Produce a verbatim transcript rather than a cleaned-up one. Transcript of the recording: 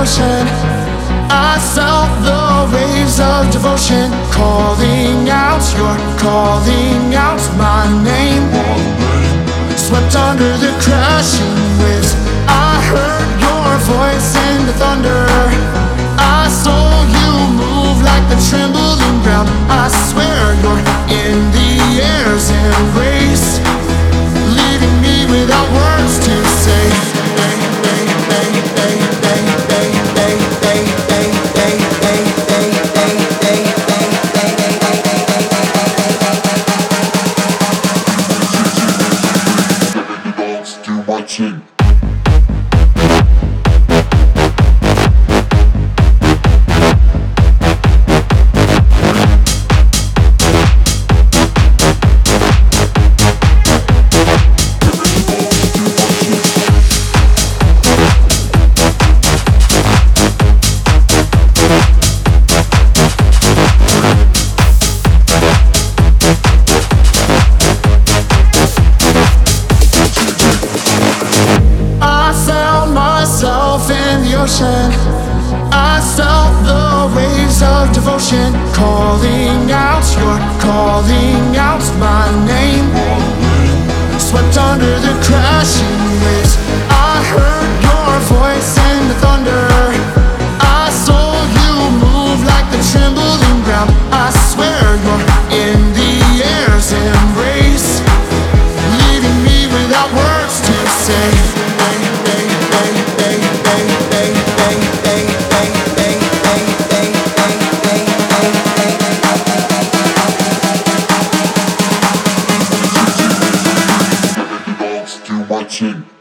ocean. I felt the waves of devotion calling out, you're calling out my name. Swept under the crashing waves, I heard your voice in the thunder. I saw you move like the trembling ground. I swear you're in the air's embrace, leaving me without words to say. Watching. In the ocean, I felt the waves of devotion calling out, you're calling out my name. Swept under the crashing waves, I heard your voice in the thunder. I saw you move like the trembling ground. I swear you're in the air's embrace, leaving me without words to say. Watching.